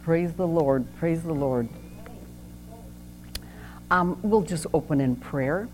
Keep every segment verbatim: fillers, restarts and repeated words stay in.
Praise the Lord. Praise the Lord. Um, we'll just open in prayer.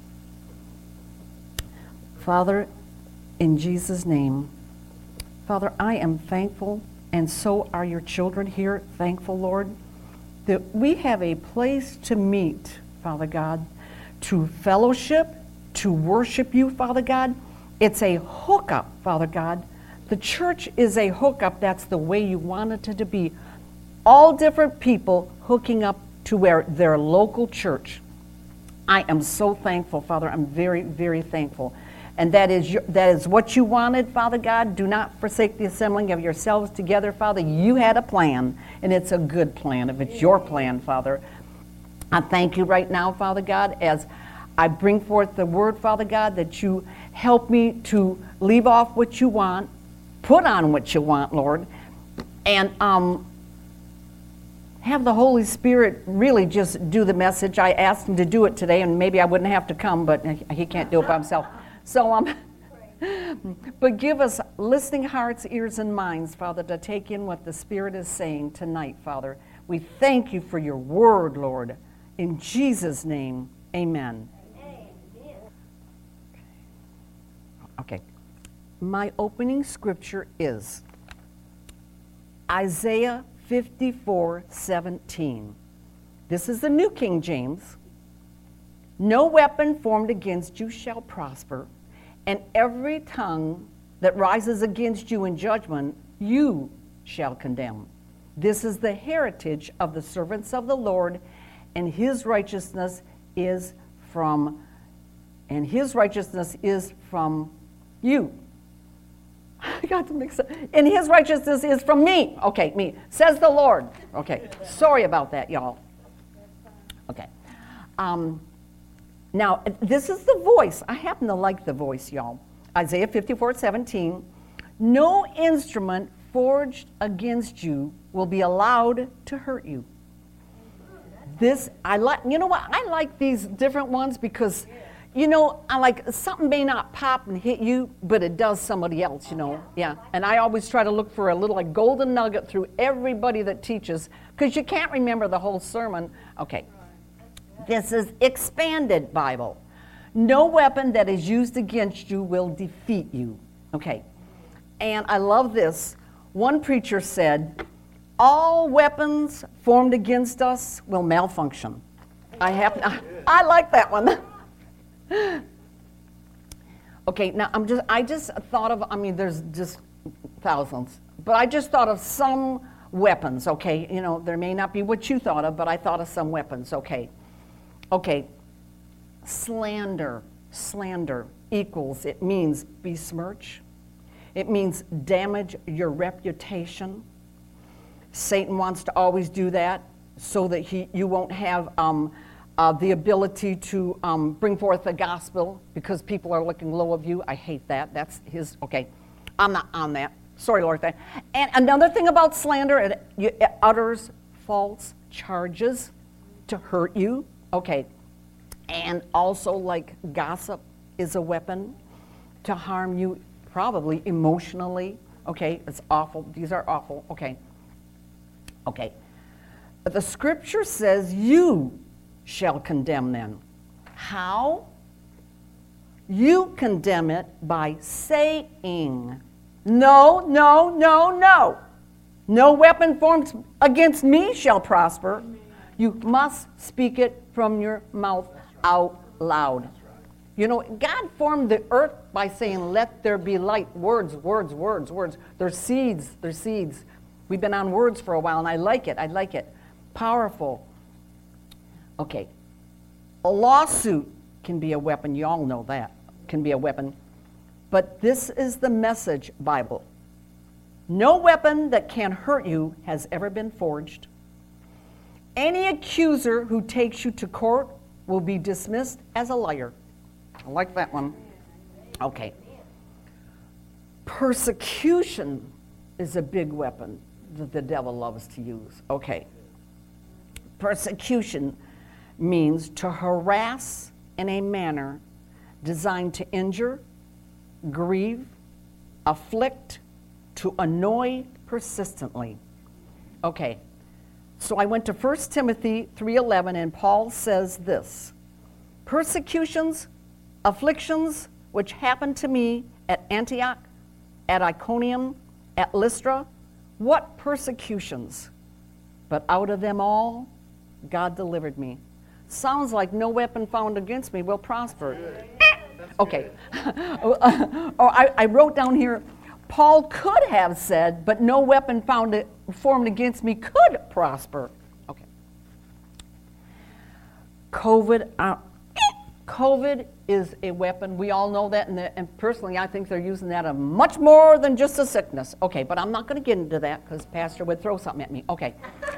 Father, in Jesus' name, Father, I am thankful, and so are your children here, thankful, Lord, that we have a place to meet, Father God, to fellowship, to worship you, Father God. It's a hookup, Father God. The church is a hookup. That's the way you want it to be. All different people hooking up to where their local church. I am so thankful, Father. I'm very, very thankful. And that is your, that is what you wanted, Father God. Do not forsake the assembling of yourselves together, Father. You had a plan, and it's a good plan if it's your plan, Father. I thank you right now, Father God, as I bring forth the word, Father God, that you help me to leave off what you want, put on what you want, Lord, and um, have the Holy Spirit really just do the message. I asked him to do it today, and maybe I wouldn't have to come, but he can't do it by himself. So, um, but give us listening hearts, ears, and minds, Father, to take in what the Spirit is saying tonight, Father. We thank you for your word, Lord. In Jesus' name, amen. Amen. Okay. My opening scripture is Isaiah fifty-four seventeen. This is the New King James. No weapon formed against you shall prosper, and every tongue that rises against you in judgment, you shall condemn. This is the heritage of the servants of the Lord, and his righteousness is from, and his righteousness is from you. I got to mix up. And his righteousness is from me. Okay, me. Says the Lord. Okay, sorry about that, y'all. Okay. Um, now, this is the voice. I happen to like the voice, y'all. Isaiah fifty-four seventeen. No instrument forged against you will be allowed to hurt you. This, I like, you know what? I like these different ones because, you know, I like, something may not pop and hit you, but it does somebody else, you know. Yeah. And I always try to look for a little like golden nugget through everybody that teaches, because you can't remember the whole sermon. Okay. This is expanded Bible. No weapon that is used against you will defeat you. Okay. And I love this. One preacher said, all weapons formed against us will malfunction. I have, I, I like that one. Okay, now I'm just, I just thought of, I mean, there's just thousands, but I just thought of some weapons, okay? You know, there may not be what you thought of, but I thought of some weapons, okay? Okay, slander, slander equals, it means besmirch. It means damage your reputation. Satan wants to always do that so that he, you won't have um, uh, the ability to um, bring forth the gospel because people are looking low of you. I hate that. That's his, okay. I'm not on that. Sorry, Lord. And another thing about slander, it, it utters false charges to hurt you. Okay. And also, like, gossip is a weapon to harm you, probably emotionally. Okay. It's awful. These are awful. Okay. Okay. But the scripture says you shall condemn them. How? You condemn it by saying, no, no, no, no. No weapon formed against me shall prosper. You must speak it from your mouth out loud. You know, God formed the earth by saying, let there be light. Words, words, words, words. They're seeds, they're seeds. We've been on words for a while, and I like it, I like it. Powerful. Okay. A lawsuit can be a weapon. You all know that. Can be a weapon. But this is the Message Bible. No weapon that can hurt you has ever been forged. Any accuser who takes you to court will be dismissed as a liar. I like that one. Okay. Persecution is a big weapon that the devil loves to use. Okay. Persecution means to harass in a manner designed to injure, grieve, afflict, to annoy persistently. Okay. So I went to First Timothy three eleven, and Paul says this: persecutions, afflictions, which happened to me at Antioch, at Iconium, at Lystra, what persecutions? But out of them all, God delivered me. Sounds like no weapon found against me will prosper. Okay. Or I, I wrote down here, Paul could have said, but no weapon found formed against me could prosper. Okay. COVID, uh, COVID is a weapon. We all know that, and, the, and personally, I think they're using that of much more than just a sickness. Okay, but I'm not going to get into that because Pastor would throw something at me. Okay.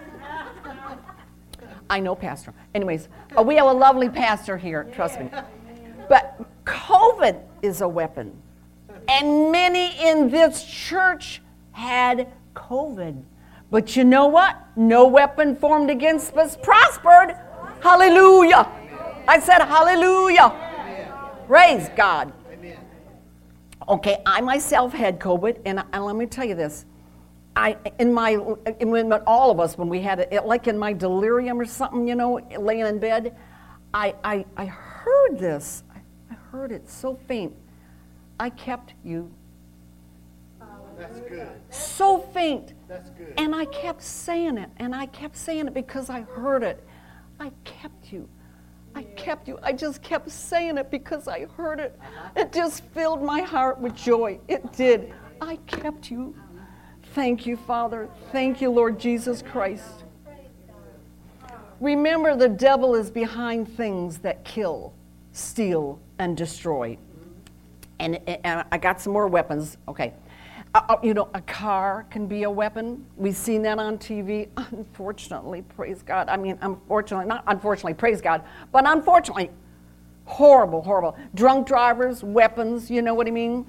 I know Pastor. Anyways, uh, we have a lovely pastor here, trust me. But COVID is a weapon. And many in this church had COVID. But you know what? No weapon formed against us prospered. Hallelujah. I said hallelujah. Praise God. Okay, I myself had COVID, and, and let me tell you this. I, in my, in, in all of us, when we had it, like in my delirium or something, you know, laying in bed, I, I, I heard this. I, I heard it so faint. I kept you. That's good. So faint. That's good. And I kept saying it, and I kept saying it because I heard it. I kept you. I kept you. I just kept saying it because I heard it. It just filled my heart with joy. It did. I kept you. Thank you, Father. Thank you, Lord Jesus Christ. Remember, the devil is behind things that kill, steal, and destroy. And, and I got some more weapons. Okay. Uh, you know, a car can be a weapon. We've seen that on T V. Unfortunately, praise God. I mean, unfortunately, not unfortunately, praise God, but unfortunately, horrible, horrible. Drunk drivers, weapons, you know what I mean?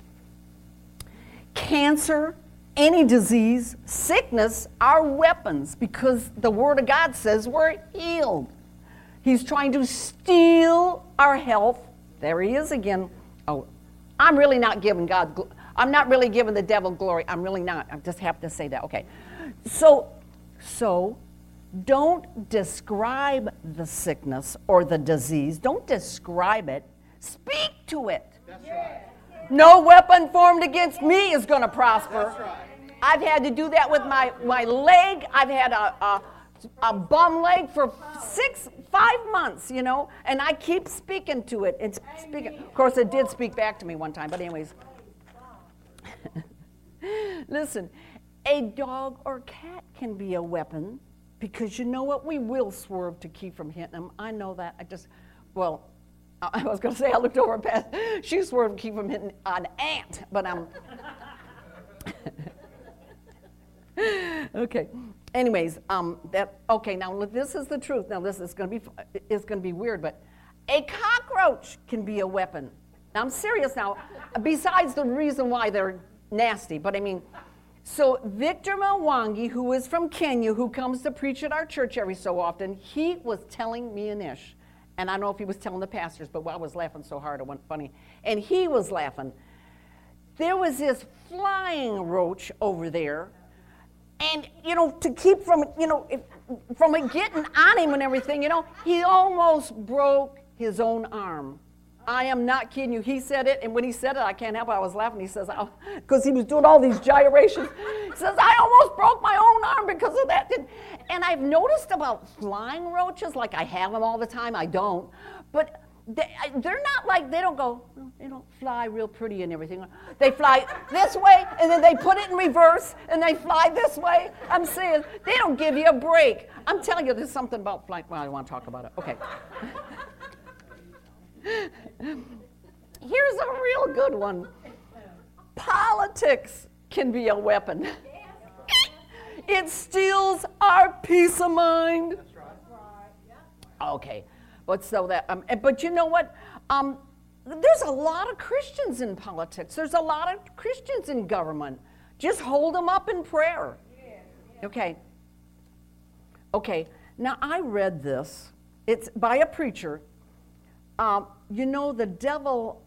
Cancer, any disease, sickness are weapons because the Word of God says we're healed. He's trying to steal our health. There he is again. Oh, I'm really not giving God, gl- I'm not really giving the devil glory. I'm really not. I just have to say that. Okay. So, so don't describe the sickness or the disease. Don't describe it. Speak to it. That's right. No weapon formed against me is going to prosper. That's right. I've had to do that with my, my leg. I've had a, a, a bum leg for six, five months, you know, and I keep speaking to it. It's speaking. Of course, it did speak back to me one time, but anyways. Listen, a dog or cat can be a weapon because you know what? We will swerve to keep from hitting them. I know that. I just, well, I was going to say I looked over past. She swerved to keep from hitting an ant, but I'm. Okay. Anyways, um, that okay. Now this is the truth. Now this is going to be it's going to be weird, but a cockroach can be a weapon. Now I'm serious. Now, besides the reason why they're nasty, but I mean, so Victor Mwangi, who is from Kenya, who comes to preach at our church every so often, he was telling me an ish, and I don't know if he was telling the pastors, but I was laughing so hard it wasn't funny, and he was laughing. There was this flying roach over there. And, you know, to keep from, you know, if, from it getting on him and everything, you know, he almost broke his own arm. I am not kidding you. He said it, and when he said it, I can't help it. I was laughing. He says, because he was doing all these gyrations. He says, I almost broke my own arm because of that. And I've noticed about flying roaches, like I have them all the time. I don't. But they, they're not like, they don't go, they don't fly real pretty and everything. They fly this way, and then they put it in reverse, and they fly this way. I'm saying, they don't give you a break. I'm telling you, there's something about flying. Well, I don't want to talk about it. Okay. Here's a real good one. Politics can be a weapon. It steals our peace of mind. Okay. But so that, um, but you know what? Um, there's a lot of Christians in politics. There's a lot of Christians in government. Just hold them up in prayer. Okay. Okay. Now I read this. It's by a preacher. Um, you know, the devil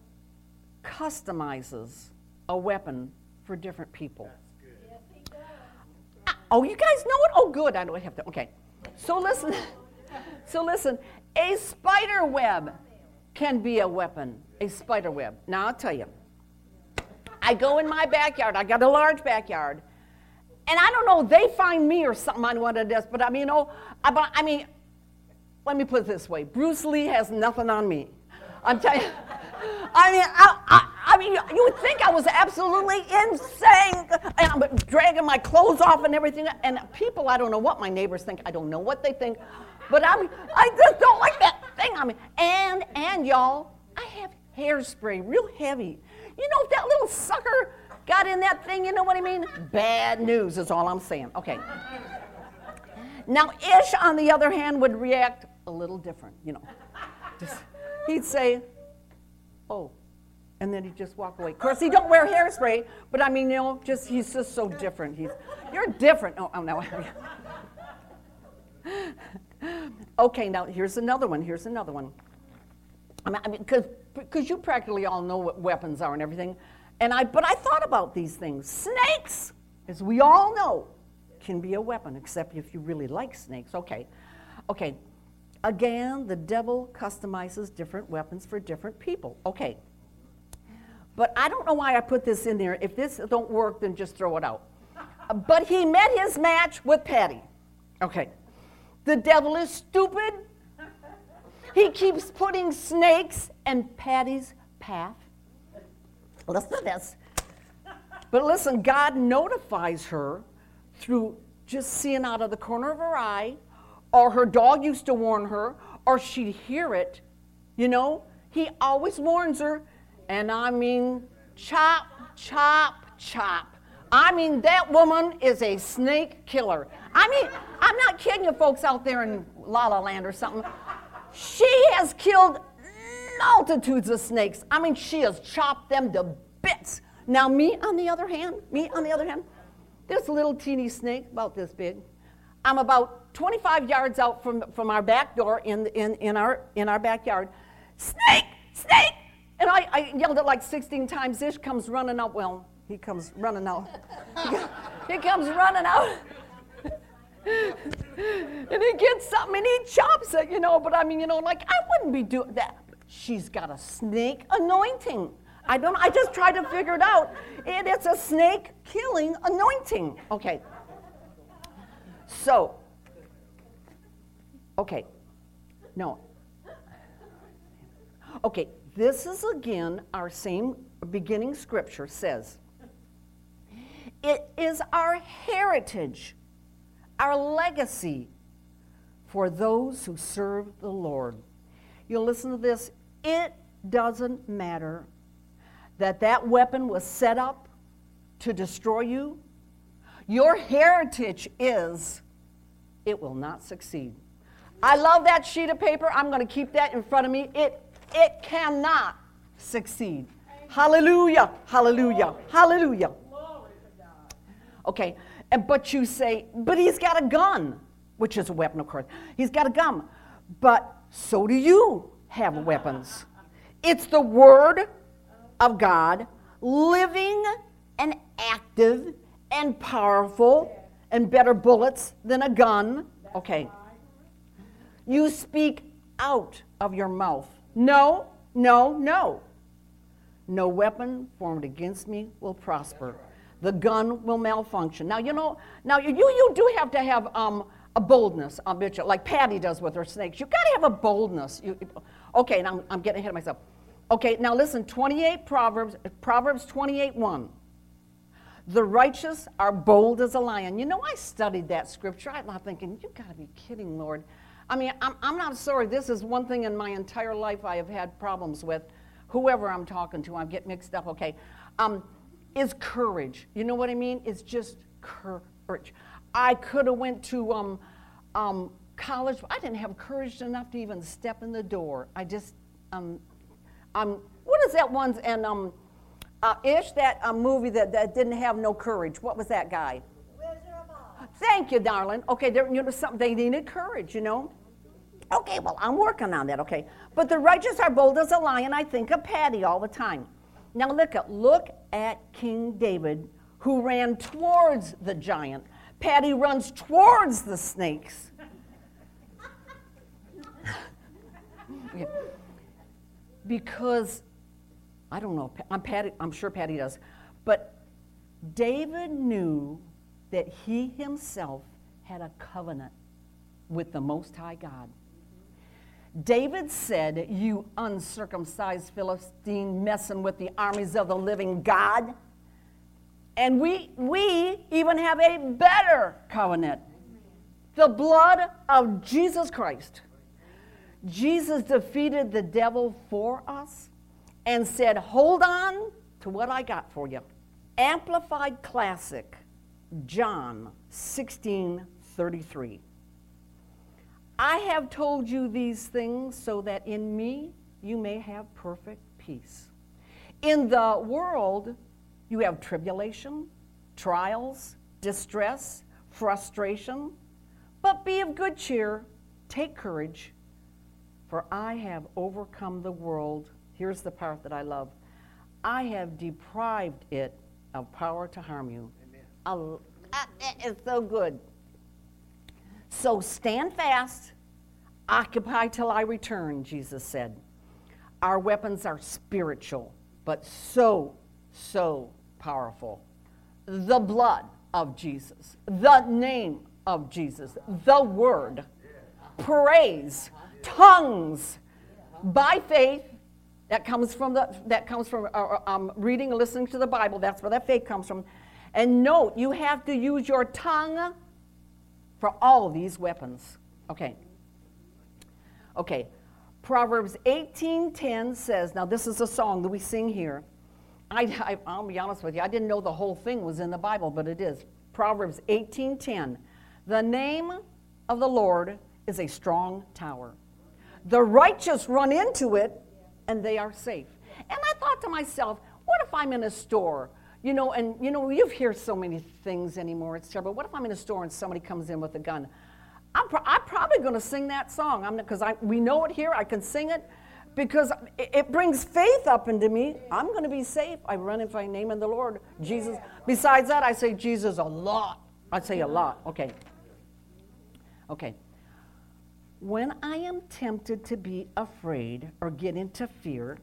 customizes a weapon for different people. Oh, you guys know it? Oh, good. I don't have to. Okay. So listen. So listen. A spider web can be a weapon. A spider web. Now, I'll tell you. I go in my backyard. I got a large backyard. And I don't know, they find me or something on one of this, but I mean, you know, I, I mean, let me put it this way. Bruce Lee has nothing on me. I'm telling you. I mean, I, I, I mean, you would think I was absolutely insane. And I'm dragging my clothes off and everything. And people, I don't know what my neighbors think. I don't know what they think. But I mean, I just don't like that thing on me. And, and y'all, I have hairspray, real heavy. You know, if that little sucker got in that thing, you know what I mean? Bad news is all I'm saying. Okay. Now, Ish, on the other hand, would react a little different, you know. Just, he'd say, oh, and then he'd just walk away. Of course, he don't wear hairspray, but I mean, you know, just he's just so different. He's, you're different. Oh, oh no. Okay, now here's another one. Here's another one. I mean, because because you practically all know what weapons are and everything. And I, but I thought about these things. Snakes, as we all know, can be a weapon, except if you really like snakes. Okay, okay. Again, the devil customizes different weapons for different people. Okay. But I don't know why I put this in there. If this don't work, then just throw it out. But he met his match with Patty. Okay. The devil is stupid. He keeps putting snakes in Patty's path. Listen to this. But listen, God notifies her through just seeing out of the corner of her eye, or her dog used to warn her, or she'd hear it. You know, he always warns her. And I mean, chop, chop, chop. I mean, that woman is a snake killer. I mean, I'm not kidding you folks out there in La La Land or something. She has killed multitudes of snakes. I mean, she has chopped them to bits. Now, me, on the other hand, me, on the other hand, this little teeny snake, about this big, I'm about twenty-five yards out from, from our back door in, in, in, our, in our backyard. Snake, snake! And I, I yelled it like sixteen times. Ish comes running out. Well, he comes running out. He comes running out. And he gets something and he chops it, you know. But I mean, you know, like, I wouldn't be doing that. She's got a snake anointing. I don't I just tried to figure it out. And it's a snake killing anointing. Okay. So, okay. No. Okay, this is again our same beginning scripture says, it is our heritage, our legacy for those who serve the Lord. You'll listen to this. It doesn't matter that that weapon was set up to destroy you. Your heritage is, it will not succeed. I love that sheet of paper. I'm going to keep that in front of me. It, it cannot succeed. Hallelujah, hallelujah, hallelujah. Okay, and, but you say, but he's got a gun, which is a weapon, of course. He's got a gun, but so do you have weapons. It's the Word of God, living and active and powerful and better bullets than a gun. Okay. You speak out of your mouth. No, no, no. No weapon formed against me will prosper. The gun will malfunction. Now, you know, now you, you do have to have um, a boldness, I'll bet you, like Patty does with her snakes. You've got to have a boldness. You, okay, now I'm, I'm getting ahead of myself. Okay, now listen, twenty-eight Proverbs, Proverbs twenty-eight one. The righteous are bold as a lion. You know, I studied that scripture. I'm not thinking, you've got to be kidding, Lord. I mean, I'm, I'm not sorry. This is one thing in my entire life I have had problems with. Whoever I'm talking to, I get mixed up, okay, um, is courage. You know what I mean? It's just courage. I could have went to um, um, college. I didn't have courage enough to even step in the door. I just, um, um, what is that one, and um, uh, Ish, that um, movie that, that didn't have no courage. What was that guy? Wizard of Oz. Thank you, darling. Okay, there, you know, something, they needed courage, you know. Okay, well, I'm working on that, okay. But the righteous are bold as a lion. I think of Patty all the time. Now look at, look at King David, who ran towards the giant. Patty runs towards the snakes. Yeah. Because, I don't know, I'm, Patty, I'm sure Patty does, but David knew that he himself had a covenant with the Most High God. David said, "You uncircumcised Philistine messing with the armies of the living God." And we, we even have a better covenant. The blood of Jesus Christ. Jesus defeated the devil for us and said, "Hold on to what I got for you." Amplified Classic, John sixteen thirty-three. "I have told you these things so that in me you may have perfect peace. In the world you have tribulation, trials, distress, frustration, but be of good cheer, take courage, for I have overcome the world." Here's the part that I love. "I have deprived it of power to harm you." Amen. It's so good. "So stand fast, occupy till I return," Jesus said. Our weapons are spiritual, but so, so powerful. The blood of Jesus, the name of Jesus, the word, praise, tongues, by faith. That comes from the that comes from uh, um, reading and listening to the Bible. That's where that faith comes from. And note, you have to use your tongue for all of these weapons. Okay. Okay. Proverbs eighteen ten says, now this is a song that we sing here. I, I, I'll be honest with you, I didn't know the whole thing was in the Bible, but it is. Proverbs eighteen ten. "The name of the Lord is a strong tower. The righteous run into it, and they are safe." And I thought to myself, what if I'm in a store, you know, and you know, you hear so many things anymore, it's terrible. What if I'm in a store and somebody comes in with a gun? I'm, pro- I'm probably going to sing that song. I'm because I we know it here. I can sing it because it, it brings faith up into me. I'm going to be safe. I run in my name in the Lord, Jesus. Besides that, I say Jesus a lot. I say a lot. Okay. Okay. When I am tempted to be afraid or get into fear,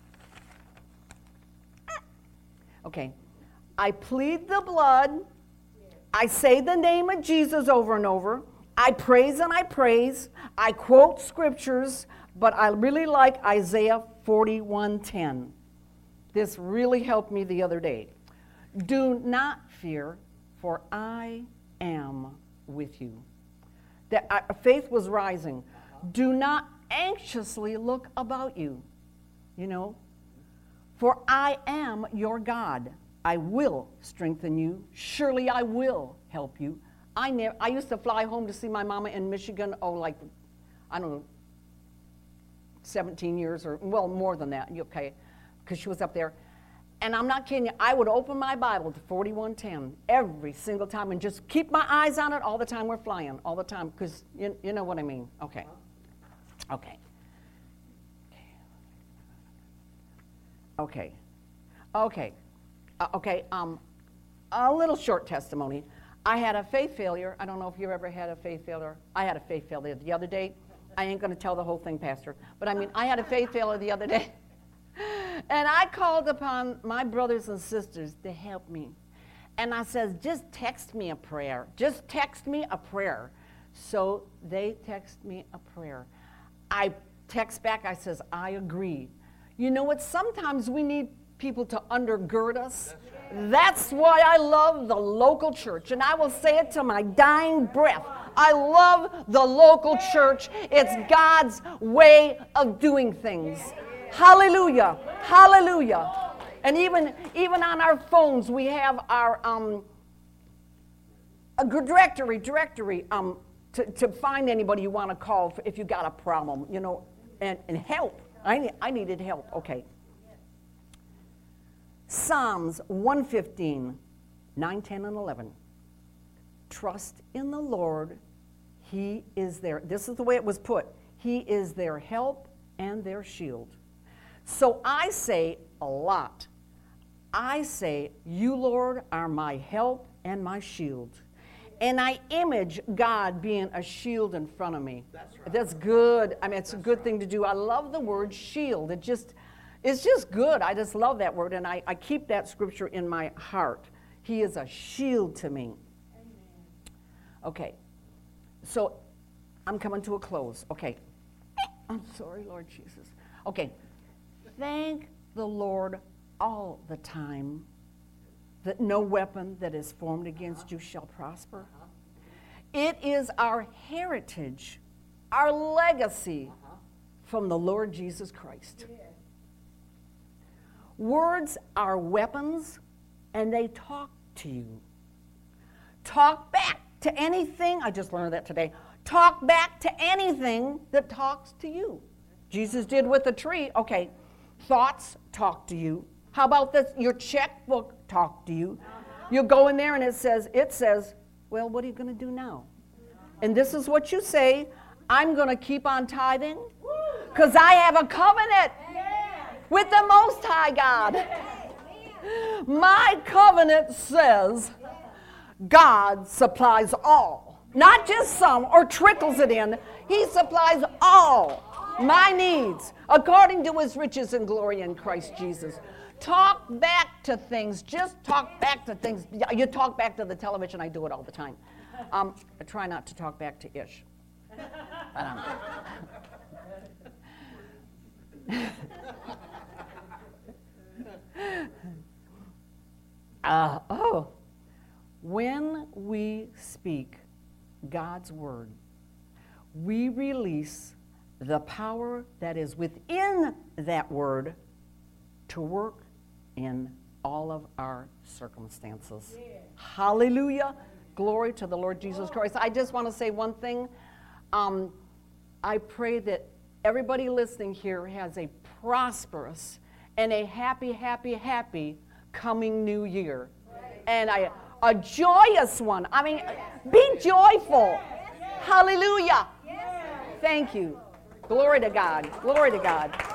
okay, I plead the blood. I say the name of Jesus over and over. I praise and I praise. I quote scriptures, but I really like Isaiah forty-one ten. This really helped me the other day. "Do not fear, for I am with you." That uh, faith was rising. "Do not anxiously look about you," you know, "for I am your God. I will strengthen you. Surely I will help you." I never, I used to fly home to see my mama in Michigan, oh, like, I don't know, seventeen years or, well, more than that, okay, because she was up there. And I'm not kidding you, I would open my Bible to forty-one ten every single time and just keep my eyes on it all the time we're flying, all the time, because you, you know what I mean. Okay. Okay. Okay. Okay. Uh, okay. Um, a little short testimony. I had a faith failure. I don't know if you ever had a faith failure. I had a faith failure the other day. I ain't going to tell the whole thing, Pastor. But I mean, I had a faith failure the other day. And I called upon my brothers and sisters to help me. And I said, just text me a prayer. Just text me a prayer. So they text me a prayer. I text back, I says, I agree. You know what? Sometimes we need people to undergird us. That's why I love the local church. And I will say it to my dying breath. I love the local church. It's God's way of doing things. Hallelujah. Hallelujah. And even, even on our phones, we have our um, a directory, directory um, to, to find anybody you want to call if you got a problem, you know, and, and help. I, I needed help. Okay. Psalms one fifteen, nine, ten, and eleven. Trust in the Lord. He is their, this is the way it was put. He is their help and their shield. So I say a lot. I say, you, Lord, are my help and my shield. And I image God being a shield in front of me. That's right. That's good. I mean, it's a good thing to do. I love the word shield. It just, it's just good. I just love that word, and I, I keep that scripture in my heart. He is a shield to me. Okay, so I'm coming to a close. Okay, I'm sorry, Lord Jesus. Okay, thank the Lord all the time that no weapon that is formed against you shall prosper. It is our heritage, our legacy from the Lord Jesus Christ. Words are weapons, and they talk to you. Talk back to anything. I just learned that today. Talk back to anything that talks to you. Jesus did with the tree. Okay, thoughts talk to you. How about this? Your checkbook talk to you. You go in there and it says, it says, well, what are you going to do now? And this is what you say, I'm going to keep on tithing because I have a covenant with the Most High God. My covenant says God supplies all, not just some or trickles it in. He supplies all my needs according to his riches and glory in Christ Jesus. Talk back to things. Just talk back to things. You talk back to the television. I do it all the time. Um, I try not to talk back to Ish. But, um, uh, oh, when we speak God's word, we release the power that is within that word to work in all of our circumstances. Yeah. Hallelujah. Glory to the Lord Jesus Christ. I just want to say one thing. Um, I pray that everybody listening here has a prosperous and a happy, happy, happy coming new year. Right. And a, a joyous one. I mean, be joyful. Hallelujah. Thank you. Glory to God. Glory to God.